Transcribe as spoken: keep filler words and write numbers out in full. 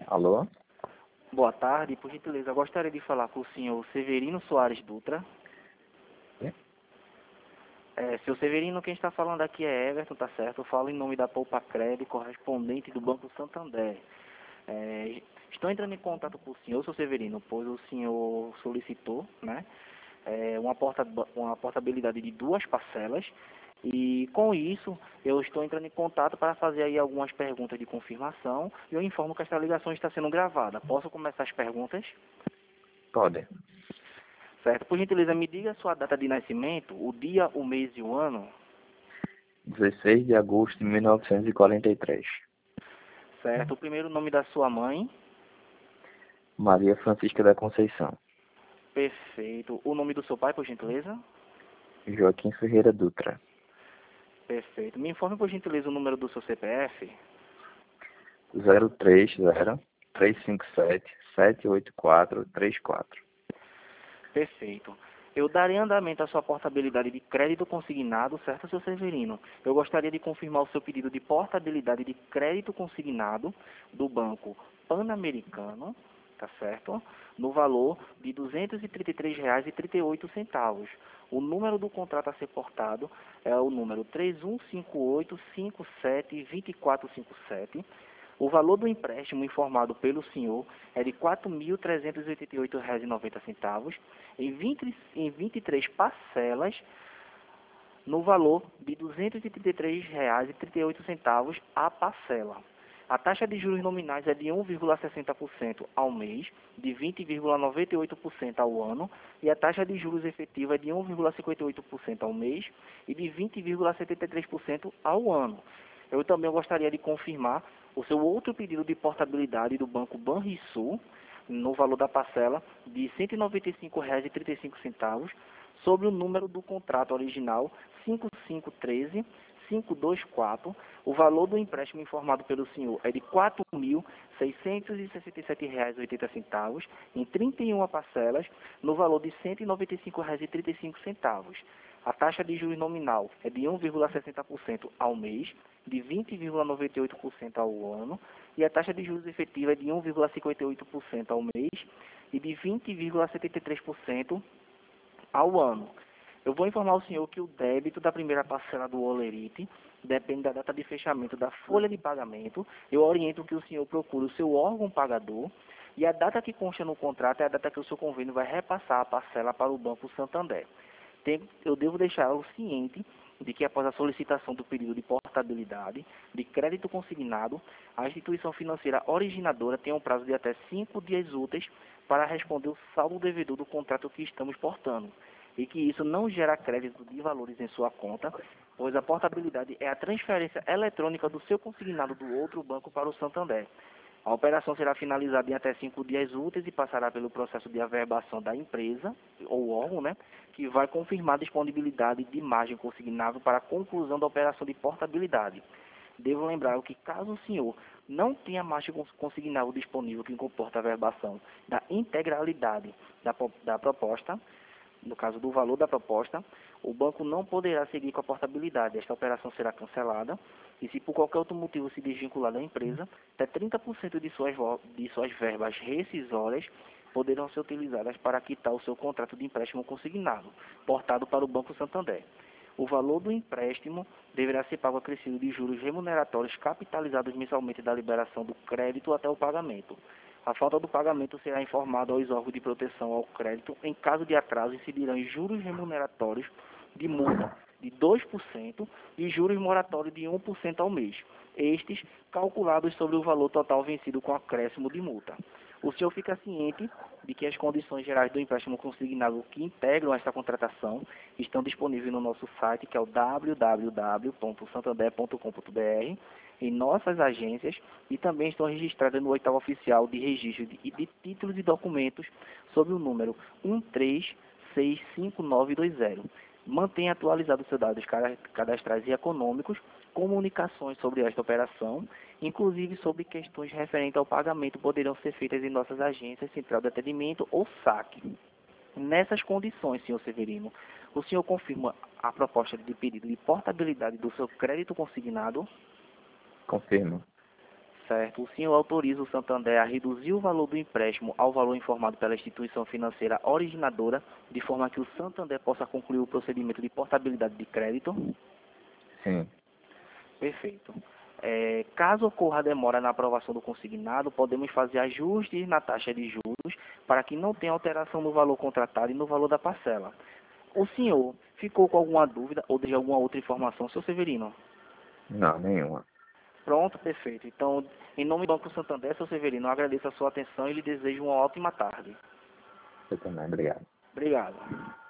Alô? Boa tarde, por gentileza, eu gostaria de falar com o senhor Severino Soares Dutra. É? É, seu Severino, quem está falando aqui é Everton, tá certo? Eu falo em nome da Poupa Crédito, correspondente do Banco Santander. É, estou entrando em contato com o senhor, seu Severino, pois o senhor solicitou, né, é, uma, porta, uma portabilidade de duas parcelas. E com isso, eu estou entrando em contato para fazer aí algumas perguntas de confirmação e eu informo que esta ligação está sendo gravada. Posso começar as perguntas? Pode. Certo. Por gentileza, me diga a sua data de nascimento, o dia, o mês e o ano. dezesseis de agosto de mil novecentos e quarenta e três. Certo. O primeiro nome da sua mãe. Maria Francisca da Conceição. Perfeito. O nome do seu pai, por gentileza? Joaquim Ferreira Dutra. Perfeito. Me informe, por gentileza, o número do seu C P F. zero três zero, três cinco sete, sete oito quatro, três quatro. Perfeito. Eu darei andamento à sua portabilidade de crédito consignado, certo, seu Severino? Eu gostaria de confirmar o seu pedido de portabilidade de crédito consignado do Banco Pan-Americano, tá certo? No valor de duzentos e trinta e três reais e trinta e oito centavos. O número do contrato a ser portado é o número três um cinco oito, cinco sete, dois quatro cinco sete. O valor do empréstimo informado pelo senhor é de quatro mil trezentos e oitenta e oito reais e noventa centavos em, vinte, em vinte e três parcelas no valor de duzentos e trinta e três reais e trinta e oito centavos a parcela. A taxa de juros nominais é de um vírgula sessenta por cento ao mês, de vinte vírgula noventa e oito por cento ao ano, e a taxa de juros efetiva é de um vírgula cinquenta e oito por cento ao mês e de vinte vírgula setenta e três por cento ao ano. Eu também gostaria de confirmar o seu outro pedido de portabilidade do Banco Banrisul, no valor da parcela de cento e noventa e cinco reais e trinta e cinco centavos, sobre o número do contrato original cinco cinco um três, cinco dois quatro. O valor do empréstimo informado pelo senhor é de quatro mil seiscentos e sessenta e sete reais e oitenta centavos em trinta e uma parcelas, no valor de cento e noventa e cinco reais e trinta e cinco centavos. A taxa de juros nominal é de um vírgula sessenta por cento ao mês, de vinte vírgula noventa e oito por cento ao ano, e a taxa de juros efetiva é de um vírgula cinquenta e oito por cento ao mês e de vinte vírgula setenta e três por cento ao ano. Eu vou informar o senhor que o débito da primeira parcela do Olerite depende da data de fechamento da folha de pagamento. Eu oriento que o senhor procure o seu órgão pagador e a data que consta no contrato é a data que o seu convênio vai repassar a parcela para o Banco Santander. Tem, eu devo deixá-lo ciente de que após a solicitação do pedido de portabilidade de crédito consignado, a instituição financeira originadora tem um prazo de até cinco dias úteis para responder o saldo devedor do contrato que estamos portando, e que isso não gera crédito de valores em sua conta, pois a portabilidade é a transferência eletrônica do seu consignado do outro banco para o Santander. A operação será finalizada em até cinco dias úteis e passará pelo processo de averbação da empresa, ou órgão, né, que vai confirmar a disponibilidade de margem consignável para a conclusão da operação de portabilidade. Devo lembrar que caso o senhor não tenha margem consignável disponível que comporta a averbação da integralidade da, da proposta, no caso do valor da proposta, o banco não poderá seguir com a portabilidade. Esta operação será cancelada e, se por qualquer outro motivo se desvincular da empresa, até trinta por cento de suas, de suas verbas rescisórias poderão ser utilizadas para quitar o seu contrato de empréstimo consignado, portado para o Banco Santander. O valor do empréstimo deverá ser pago acrescido de juros remuneratórios capitalizados mensalmente da liberação do crédito até o pagamento. A falta do pagamento será informada aos órgãos de proteção ao crédito. Em caso de atraso, incidirão em juros remuneratórios de multa de dois por cento e juros moratórios de um por cento ao mês, estes calculados sobre o valor total vencido com acréscimo de multa. O senhor fica ciente de que as condições gerais do empréstimo consignado que integram esta contratação estão disponíveis no nosso site, que é o w w w ponto santander ponto com ponto b r, em nossas agências, e também estão registradas no oitavo oficial de registro de, de títulos e documentos sob o número um três seis cinco nove dois zero. Mantenha atualizados seus dados cadastrais e econômicos, comunicações sobre esta operação, inclusive sobre questões referentes ao pagamento, poderão ser feitas em nossas agências, central de atendimento ou saque. Nessas condições, senhor Severino, o senhor confirma a proposta de pedido de portabilidade do seu crédito consignado? Confirmo. Certo. O senhor autoriza o Santander a reduzir o valor do empréstimo ao valor informado pela instituição financeira originadora, de forma que o Santander possa concluir o procedimento de portabilidade de crédito? Sim. Perfeito. É, caso ocorra demora na aprovação do consignado, podemos fazer ajustes na taxa de juros para que não tenha alteração no valor contratado e no valor da parcela. O senhor ficou com alguma dúvida ou de alguma outra informação, seu Severino? Não, nenhuma. Pronto, perfeito. Então, em nome do Banco Santander, seu Severino, eu agradeço a sua atenção e lhe desejo uma ótima tarde. Eu também, obrigado. Obrigado.